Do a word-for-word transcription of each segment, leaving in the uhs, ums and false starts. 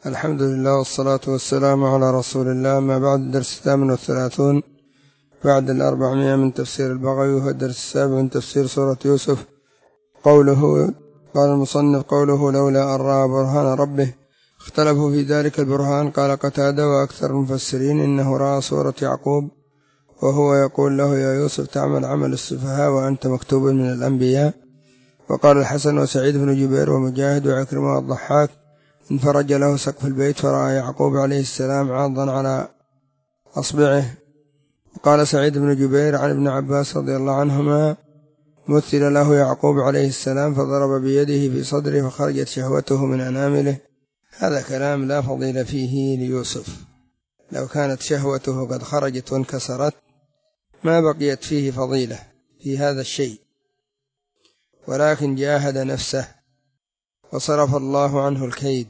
الحمد لله والصلاة والسلام على رسول الله. ما بعد، الدرس الثامن والثلاثون بعد الأربعمائة من تفسير البغوي، وهو الدرس السابع من تفسير سورة يوسف. قوله قال المصنف: قوله لولا أن رأى برهان ربه. اختلفوا في ذلك البرهان. قال قتادة وأكثر المفسرين إنه رأى سورة يعقوب وهو يقول له: يا يوسف تعمل عمل السفهاء وأنت مكتوب من الأنبياء. وقال الحسن وسعيد بن جبير ومجاهد وعكرمة والضحاك: انفرج له سقف البيت فرأى يعقوب عليه السلام عاضا على أصبعه. وقال سعيد بن جبير عن ابن عباس رضي الله عنهما: مثل له يعقوب عليه السلام فضرب بيده في صدره فخرجت شهوته من أنامله. هذا كلام لا فضيل فيه ليوسف. لو كانت شهوته قد خرجت وانكسرت ما بقيت فيه فضيلة في هذا الشيء، ولكن جاهد نفسه وصرف الله عنه الكيد.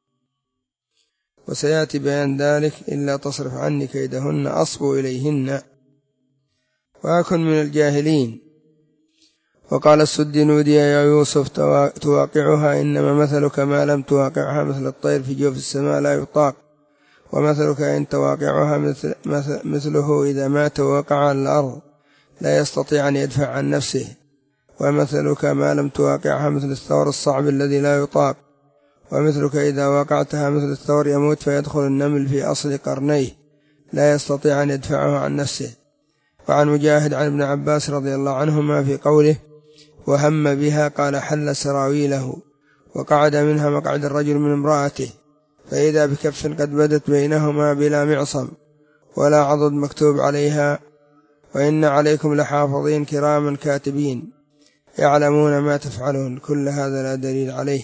وسيأتي بيان ذلك: إلا تصرف عني كيدهن أصب إليهن وأكن من الجاهلين. وقال السدي: نودي يا يوسف تواقعها، إنما مثلك ما لم تواقعها مثل الطير في جوف السماء لا يطاق، ومثلك إن تواقعها مثل مثله إذا مات ووقع على الأرض لا يستطيع أن يدفع عن نفسه، ومثلك ما لم تواقعها مثل الثور الصعب الذي لا يطاق، ومثلك إذا وقعتها مثل الثور يموت فيدخل النمل في أصل قرنيه لا يستطيع أن يدفعه عن نفسه. وعن مجاهد عن ابن عباس رضي الله عنهما في قوله: وهم بها، قال: حل سراويله وقعد منها مقعد الرجل من امرأته، فإذا بكف قد بدت بينهما بلا معصم ولا عضد مكتوب عليها: وإن عليكم لحافظين كراما كاتبين يعلمون ما تفعلون. كل هذا لا دليل عليه،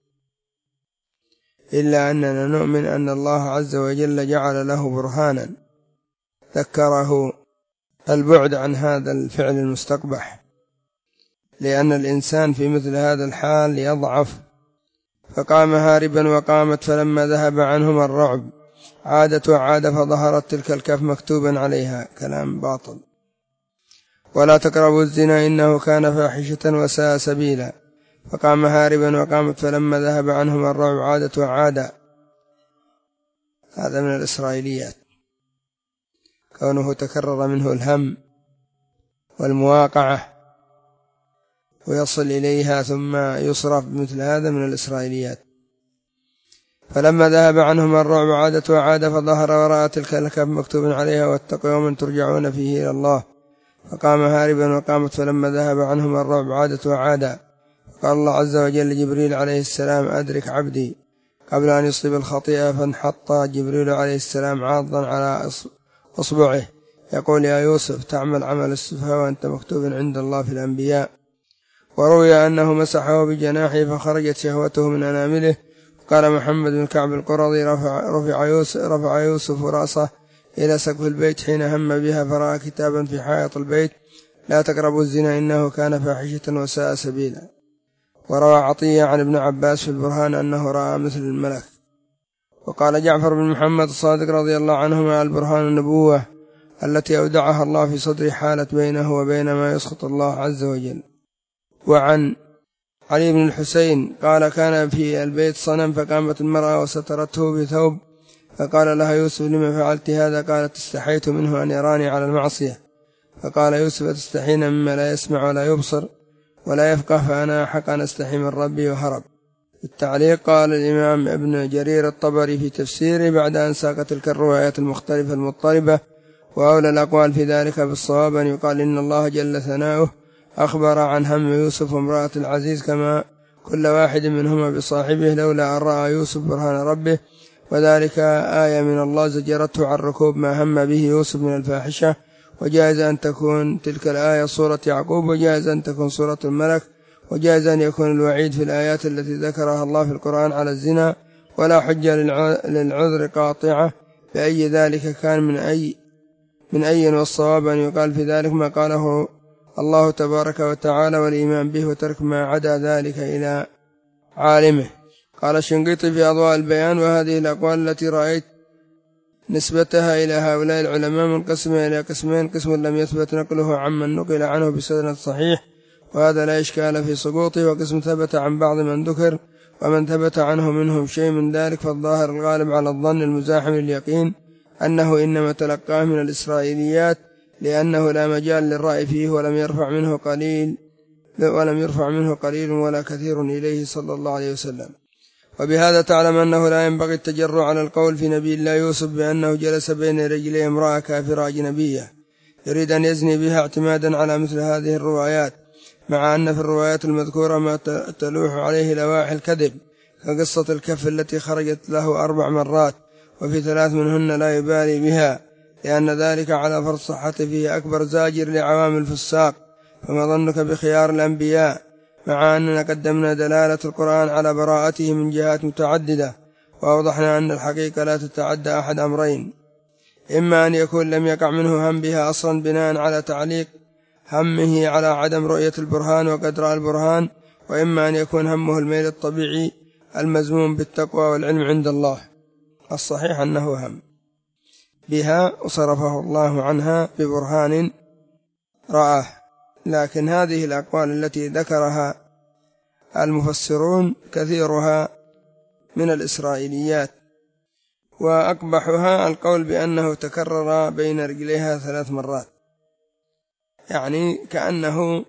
إلا أننا نؤمن أن الله عز وجل جعل له برهانا ذكره البعد عن هذا الفعل المستقبح، لأن الإنسان في مثل هذا الحال يضعف. فقام هاربا وقامت، فلما ذهب عنهما الرعب عادت وعاد فظهرت تلك الكف مكتوبا عليها. كلام باطل. ولا تقربوا الزنا إنه كان فاحشة وساء سبيلا. فقام هاربا وقامت، فلما ذهب عنهما الرعب عادت وعاد. هذا من الإسرائيليات، كونه تكرر منه الهم والمواقعة ويصل إليها ثم يصرف بمثل هذا من الإسرائيليات. فلما ذهب عنهما الرعب عادت وعاد فظهر ورأى تلك الكف مكتوب عليها: واتقوا يوما ترجعون فيه إلى الله. فقام هاربا وقامت، فلما ذهب عنهما الرعب عادت وعاد. قال الله عز وجل لجبريل عليه السلام: أدرك عبدي قبل أن يصيب الخطيئة. فانحط جبريل عليه السلام عاضا على أصبعه يقول: يا يوسف تعمل عمل السفهاء وأنت مكتوب عند الله في الأنبياء. وروي أنه مسحه بجناحه فخرجت شهوته من أنامله. قال محمد بن كعب القرظي: رفع, رفع, يوسف رفع يوسف رأسه إلى سقف البيت حين هم بها فرأى كتابا في حائط البيت: لا تقربوا الزنا إنه كان فاحشة وساء سبيلا. وروى عطية عن ابن عباس في البرهان أنه رأى مثل الملك. وقال جعفر بن محمد الصادق رضي الله عنهما: البرهان النبوة التي أودعها الله في صدر حالت بينه وبين ما يسخط الله عز وجل. وعن علي بن الحسين قال: كان في البيت صنم فقامت المرأة وسترته بثوب، فقال لها يوسف: لما فعلت هذا؟ قالت: استحيت منه أن يراني على المعصية. فقال يوسف: تستحين مما لا يسمع ولا يبصر ولا يفقه، فأنا أحق أن أستحي من ربي. وهرب. التعليق: قال الإمام ابن جرير الطبري في تفسيره بعد أن ساق تلك الروايات المختلفة المضطربة: وأولى الأقوال في ذلك بالصواب أن يقال إن الله جل ثناؤه أخبر عن هم يوسف وامرأة العزيز كما كل واحد منهما بصاحبه، لولا أن رأى يوسف برهان ربه، وذلك آية من الله زجرته عن ركوب ما هم به يوسف من الفاحشة. وجائز أن تكون تلك الآية صورة يعقوب، وجائز أن تكون صورة الملك، وجائز أن يكون الوعيد في الآيات التي ذكرها الله في القرآن على الزنا، ولا حجة للعذر قاطعة بأي ذلك كان من أي من أي والصواب أن يقال في ذلك ما قاله الله تبارك وتعالى والإيمان به، وترك ما عدا ذلك إلى عالمه. قال الشنقيطي في أضواء البيان: وهذه الأقوال التي رأيت نسبتها إلى هؤلاء العلماء منقسمة إلى قسمين: قسم لم يثبت نقله عمن نقل عنه بسند صحيح وهذا لا إشكال في سقوطه، وقسم ثبت عن بعض من ذكر ومن ثبت عنه منهم شيء من ذلك فالظاهر الغالب على الظن المزاحم لليقين أنه إنما تلقاه من الإسرائيليات لأنه لا مجال للرأي فيه ولم يرفع منه قليل ولم يرفع منه قليل ولا كثير إليه صلى الله عليه وسلم. وبهذا تعلم أنه لا ينبغي التجرؤ على القول في نبي الله يوسف بأنه جلس بين رجلي امرأة كافرة أجنبية يريد أن يزني بها اعتمادا على مثل هذه الروايات، مع أن في الروايات المذكورة ما تلوح عليه لواحي الكذب كقصة الكف التي خرجت له أربع مرات وفي ثلاث منهن لا يبالي بها، لأن ذلك على فرض صحته فيه أكبر زاجر لعوام الفساق. فما ظنك بخيار الأنبياء، مع أننا قدمنا دلالة القرآن على براءته من جهات متعددة، وأوضحنا أن الحقيقة لا تتعدى أحد أمرين: إما أن يكون لم يقع منه هم بها أصلا بناء على تعليق همه على عدم رؤية البرهان وقد رأى البرهان، وإما أن يكون همه الميل الطبيعي المزموم بالتقوى والعلم عند الله. الصحيح أنه هم بها وصرفه الله عنها ببرهان رآه. لكن هذه الأقوال التي ذكرها المفسرون كثيرها من الإسرائيليات، وأقبحها القول بأنه تكرر بين رجليها ثلاث مرات، يعني كأنه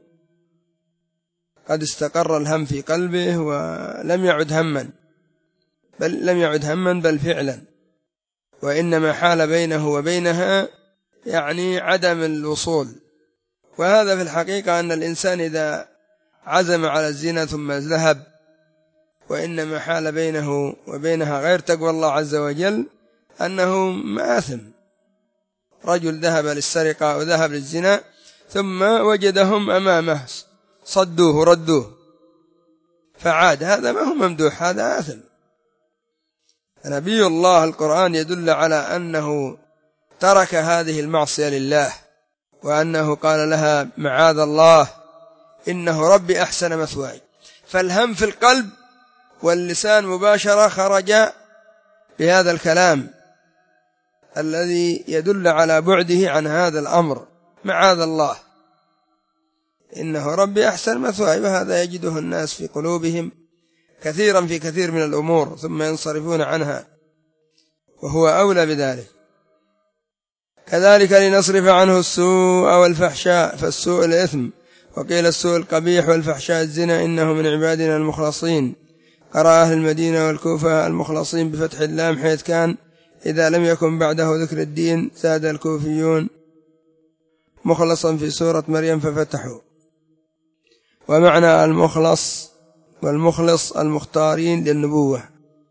قد استقر الهم في قلبه ولم يعد هما، بل لم يعد هما بل فعلا، وإنما حال بينه وبينها يعني عدم الوصول. وهذا في الحقيقة أن الإنسان إذا عزم على الزنا ثم ذهب وإنما حال بينه وبينها غير تقوى الله عز وجل أنه مآثم. رجل ذهب للسرقة وذهب للزنا ثم وجدهم أمامه صدوه ردوه فعاد، هذا ما هو ممدوح، هذا آثم. نبي الله القرآن يدل على أنه ترك هذه المعصية لله، وأنه قال لها معاذ الله إنه ربي أحسن مثواي. فالهم في القلب واللسان مباشرة خرج بهذا الكلام الذي يدل على بعده عن هذا الأمر، معاذ الله إنه ربي أحسن مثواي. وهذا يجده الناس في قلوبهم كثيرا في كثير من الأمور ثم ينصرفون عنها، وهو أولى بذلك. كذلك لنصرف عنه السوء والفحشاء، فالسوء الإثم، وقيل السوء القبيح والفحشاء الزنا، إنه من عبادنا المخلصين. قرأ أهل المدينة والكوفة المخلصين بفتح اللام، حيث كان إذا لم يكن بعده ذكر الدين زاد الكوفيون مخلصا في سورة مريم ففتحوا. ومعنى المخلص والمخلص المختارين للنبوة،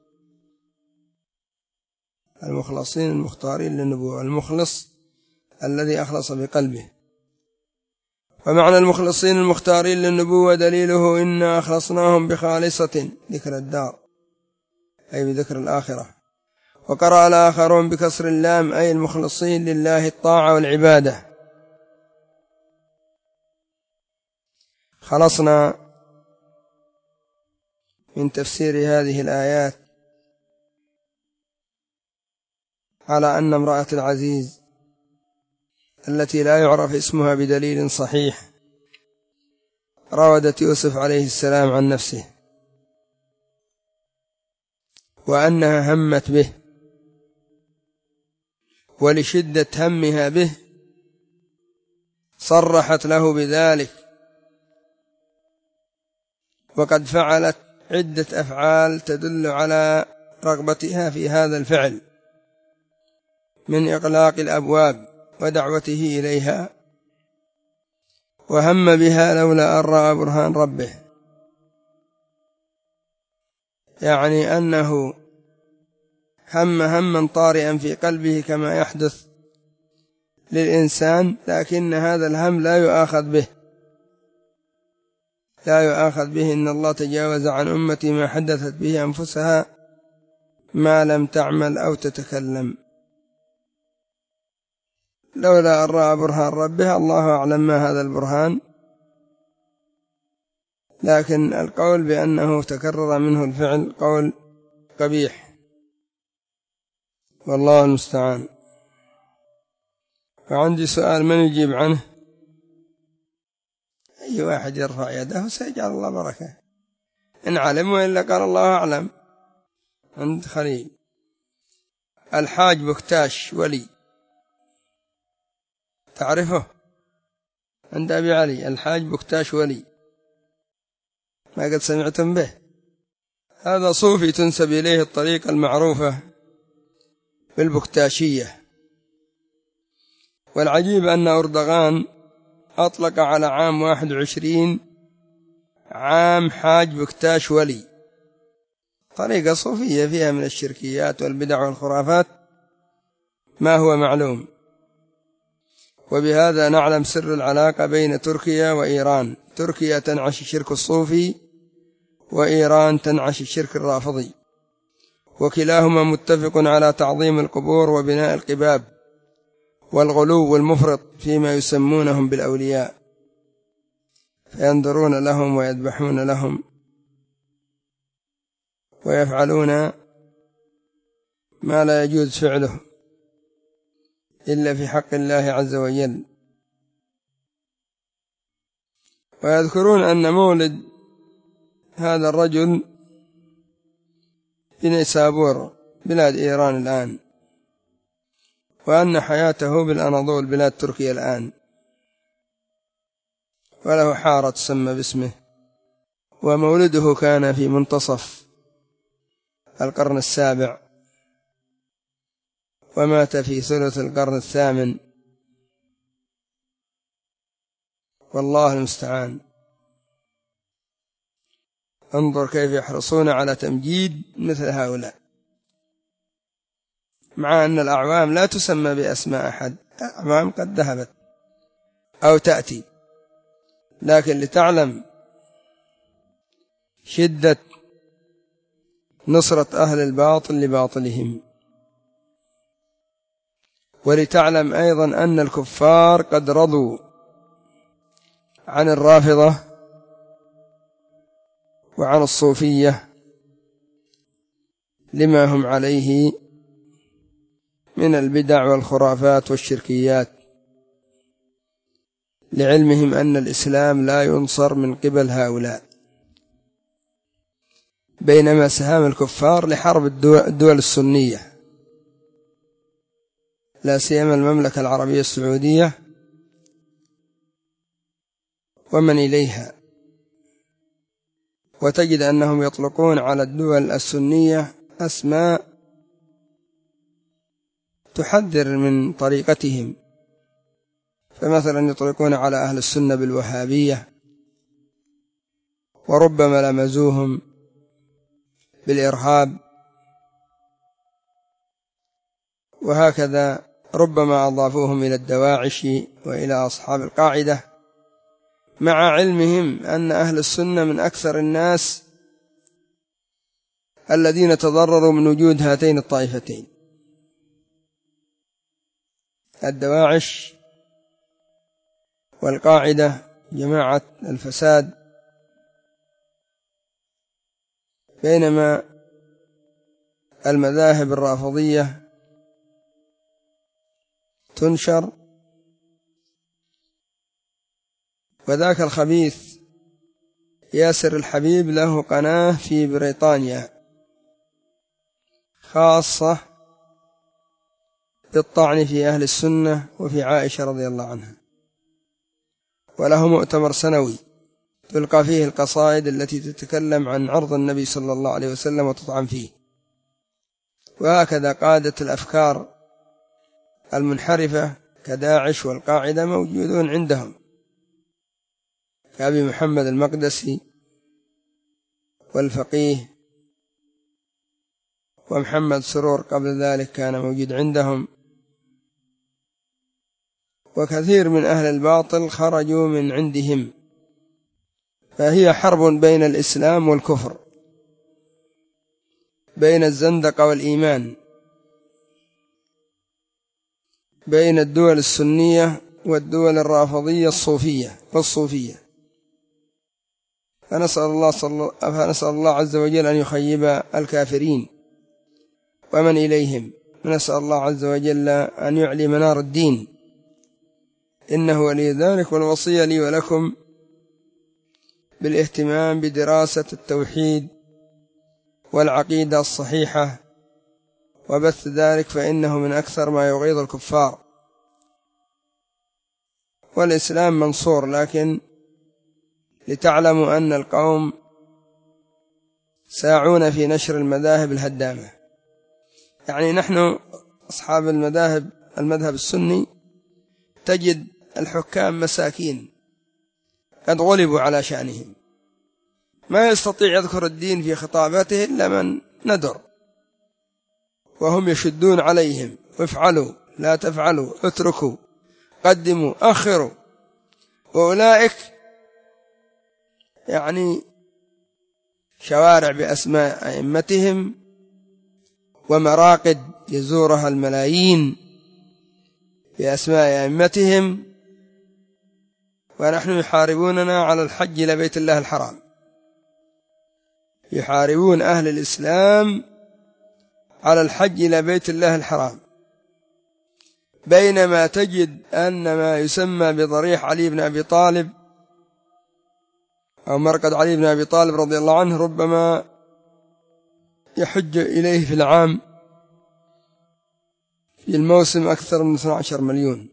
المخلصين المختارين للنبوة، المخلص الذي أخلص بقلبه. ومعنى المخلصين المختارين للنبوة دليله إنا أخلصناهم بخالصة ذكر الدار، أي بذكر الآخرة. وقرأ الآخرون بكسر اللام، أي المخلصين لله الطاعة والعبادة. خلصنا من تفسير هذه الآيات على أن امرأة العزيز التي لا يعرف اسمها بدليل صحيح راودت يوسف عليه السلام عن نفسه، وأنها همت به، ولشدة همها به صرحت له بذلك، وقد فعلت عدة أفعال تدل على رغبتها في هذا الفعل من إغلاق الأبواب ودعوته إليها، وهم بها لولا أن رأى برهان ربه، يعني أنه هم هما طارئا في قلبه كما يحدث للإنسان، لكن هذا الهم لا يؤاخذ به، لا يؤاخذ به. إن الله تجاوز عن أمتي ما حدثت به أنفسها ما لم تعمل أو تتكلم. لولا أن رأى برهان ربها، الله أعلم ما هذا البرهان، لكن القول بأنه تكرر منه الفعل قول قبيح، والله المستعان. وعندي سؤال، من يجيب عنه؟ أي واحد يرفع يده سيجعل الله بركة. إن علم، وإلا قال الله أعلم. عند خليل. الحاج بكتاش ولي، تعرفه؟ عند أبي علي الحاج بكتاش ولي، ما قد سمعتم به؟ هذا صوفي تنسب إليه الطريقة المعروفة بالبكتاشية. والعجيب أن أردغان أطلق على عام واحد وعشرين عام حاج بكتاش ولي، طريقة صوفية فيها من الشركيات والبدع والخرافات ما هو معلوم. وبهذا نعلم سر العلاقة بين تركيا وإيران. تركيا تنعش الشرك الصوفي، وإيران تنعش الشرك الرافضي، وكلاهما متفق على تعظيم القبور وبناء القباب والغلو المفرط فيما يسمونهم بالأولياء، فينظرون لهم ويذبحون لهم ويفعلون ما لا يجوز فعله إلا في حق الله عز وجل. ويذكرون أن مولد هذا الرجل في نيسابور بلاد إيران الآن، وأن حياته بالأناضول بلاد تركيا الآن، وله حارة تسمى باسمه. ومولده كان في منتصف القرن السابع، ومات في ثلث القرن الثامن، والله المستعان. انظر كيف يحرصون على تمجيد مثل هؤلاء، مع أن الأعوام لا تسمى بأسماء أحد، أعوام قد ذهبت أو تأتي، لكن لتعلم شدة نصرة أهل الباطل لباطلهم، ولتعلم أيضا أن الكفار قد رضوا عن الرافضة وعن الصوفية لما هم عليه من البدع والخرافات والشركيات، لعلمهم أن الإسلام لا ينصر من قبل هؤلاء. بينما سهام الكفار لحرب الدول السنية، لا سيما المملكة العربية السعودية ومن إليها، وتجد أنهم يطلقون على الدول السنية أسماء تحذر من طريقتهم، فمثلا يطلقون على أهل السنة بالوهابية، وربما لمزوهم بالإرهاب، وهكذا ربما أضافوهم إلى الدواعش وإلى أصحاب القاعدة، مع علمهم أن أهل السنة من أكثر الناس الذين تضرروا من وجود هاتين الطائفتين، الدواعش والقاعدة، جماعة الفساد. بينما المذاهب الرافضية تنشر، وذاك الخبيث ياسر الحبيب له قناة في بريطانيا خاصة بالطعن في أهل السنة وفي عائشة رضي الله عنها، وله مؤتمر سنوي تلقى فيه القصائد التي تتكلم عن عرض النبي صلى الله عليه وسلم وتطعن فيه. وهكذا قادة الأفكار المنحرفة كداعش والقاعدة موجودون عندهم، كأبي محمد المقدسي والفقيه، ومحمد سرور قبل ذلك كان موجود عندهم، وكثير من أهل الباطل خرجوا من عندهم. فهي حرب بين الإسلام والكفر، بين الزندقة والإيمان، بين الدول السنية والدول الرافضية الصوفية والصوفية. فنسأل الله, صل... فنسأل الله عز وجل أن يخيب الكافرين ومن إليهم، ونسأل الله عز وجل أن يعلي منار الدين، إنه ولي ذلك. والوصية لي ولكم بالاهتمام بدراسة التوحيد والعقيدة الصحيحة وبث ذلك، فإنه من أكثر ما يغيظ الكفار. والإسلام منصور، لكن لتعلموا أن القوم ساعون في نشر المذاهب الهدامة. يعني نحن أصحاب المذاهب المذهب السني تجد الحكام مساكين قد غلبوا على شأنهم، ما يستطيع يذكر الدين في خطاباته إلا من ندر، وهم يشدون عليهم: افعلوا، لا تفعلوا، اتركوا، قدموا، أخروا. وأولئك يعني شوارع بأسماء أئمتهم ومراقد يزورها الملايين بأسماء أئمتهم، ونحن يحاربوننا على الحج إلى بيت الله الحرام، يحاربون أهل الإسلام على الحج إلى بيت الله الحرام، بينما تجد أن ما يسمى بضريح علي بن أبي طالب أو مرقد علي بن أبي طالب رضي الله عنه ربما يحج إليه في العام في الموسم أكثر من اثني عشر مليون،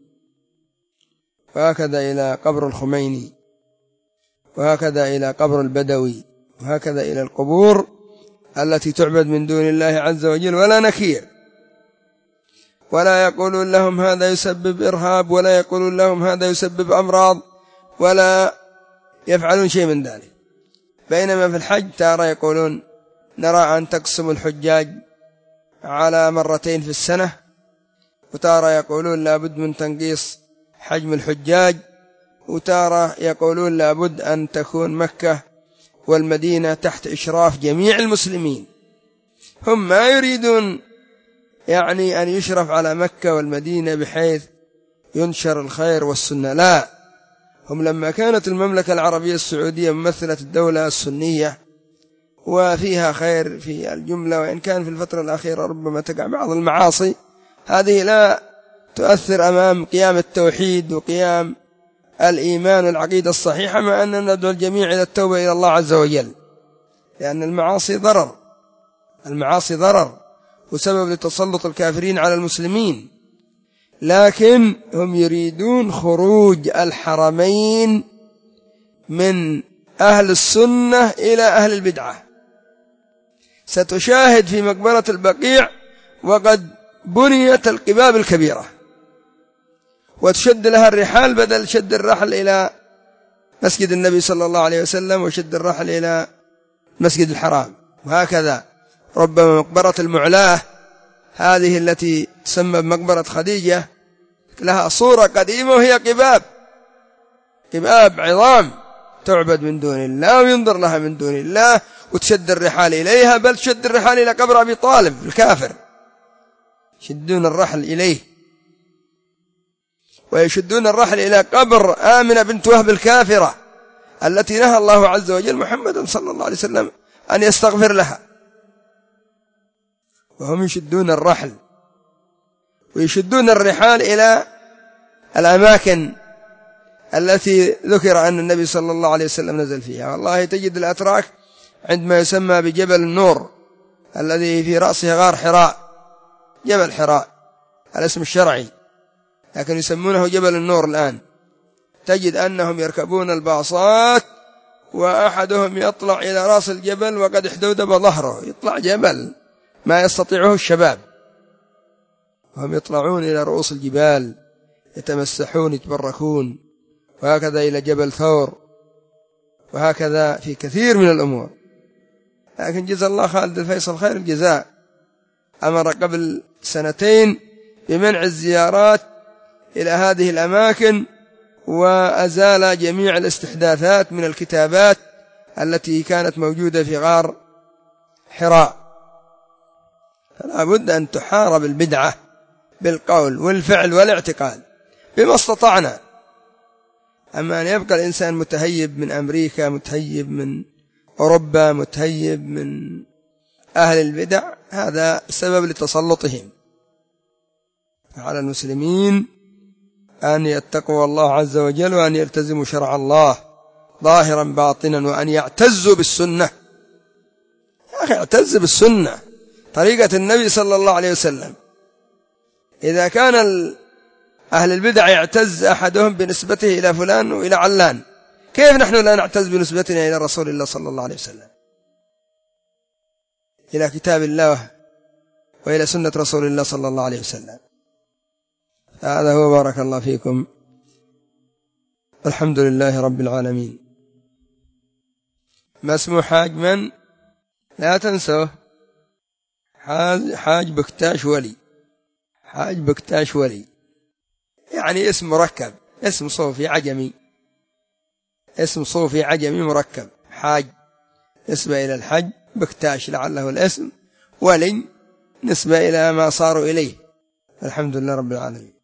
وهكذا إلى قبر الخميني، وهكذا إلى قبر البدوي، وهكذا إلى القبور التي تعبد من دون الله عز وجل، ولا نكير، ولا يقولون لهم هذا يسبب إرهاب، ولا يقولون لهم هذا يسبب أمراض، ولا يفعلون شيء من ذلك. بينما في الحج تارة يقولون نرى أن تقسم الحجاج على مرتين في السنة، وتارة يقولون لابد من تنقيص حجم الحجاج، وتارة يقولون لابد أن تكون مكة والمدينة تحت إشراف جميع المسلمين. هم ما يريدون يعني أن يشرف على مكة والمدينة بحيث ينشر الخير والسنة، لا، هم لما كانت المملكة العربية السعودية ممثلة الدولة السنية وفيها خير في الجملة، وإن كان في الفترة الأخيرة ربما تقع بعض المعاصي، هذه لا تؤثر أمام قيام التوحيد وقيام الإيمان والعقيدة الصحيحة، مع أننا ندعو الجميع إلى التوبة إلى الله عز وجل، لأن المعاصي ضرر، المعاصي ضرر وسبب لتسلط الكافرين على المسلمين. لكن هم يريدون خروج الحرمين من أهل السنة إلى أهل البدعة. ستشاهد في مقبرة البقيع وقد بنيت القباب الكبيرة وتشد لها الرحال بدل شد الرحل إلى مسجد النبي صلى الله عليه وسلم وشد الرحل إلى مسجد الحرام. وهكذا ربما مقبرة المعلاه هذه التي تسمى بمقبرة خديجة لها صورة قديمة وهي قباب قباب عظام تعبد من دون الله وينظر لها من دون الله، وتشد الرحال إليها، بل تشد الرحال إلى قبر أبي طالب الكافر، يشدون الرحل إليه، ويشدون الرحل إلى قبر آمنة بنت وهب الكافرة التي نهى الله عز وجل محمد صلى الله عليه وسلم أن يستغفر لها، وهم يشدون الرحل ويشدون الرحال إلى الأماكن التي ذكر أن النبي صلى الله عليه وسلم نزل فيها. والله تجد الأتراك عندما يسمى بجبل النور الذي في رأسه غار حراء، جبل حراء الاسم الشرعي، لكن يسمونه جبل النور الآن، تجد أنهم يركبون الباصات وأحدهم يطلع إلى رأس الجبل وقد احدودب ظهره، يطلع جبل ما يستطيعه الشباب، وهم يطلعون إلى رؤوس الجبال يتمسحون يتبركون، وهكذا إلى جبل ثور، وهكذا في كثير من الأمور. لكن جزا الله خالد الفيصل خير الجزاء، أمر قبل سنتين بمنع الزيارات إلى هذه الأماكن، وأزال جميع الاستحداثات من الكتابات التي كانت موجودة في غار حراء. فلا بد أن تحارب البدعة بالقول والفعل والاعتقاد بما استطعنا. أما أن يبقى الإنسان متهيب من أمريكا، متهيب من أوروبا، متهيب من أهل البدع، هذا سبب لتسلطهم. على المسلمين أن يتقوا الله عز وجل وأن يلتزموا شرع الله ظاهرا باطنا، وأن يعتزوا بالسنة. يا أخي اعتز بالسنة، طريقة النبي صلى الله عليه وسلم. إذا كان أهل البدع يعتز أحدهم بنسبته إلى فلان وإلى علان، كيف نحن لا نعتز بنسبتنا إلى رسول الله صلى الله عليه وسلم، إلى كتاب الله وإلى سنة رسول الله صلى الله عليه وسلم؟ هذا هو. بارك الله فيكم. الحمد لله رب العالمين. ما اسمه حاج من؟ لا تنسوه، حاج, حاج بكتاش ولي. حاج بكتاش ولي يعني اسم مركب، اسم صوفي عجمي، اسم صوفي عجمي مركب. حاج نسبة إلى الحج، بكتاش لعله الاسم، ولي نسبة إلى ما صاروا إليه. الحمد لله رب العالمين.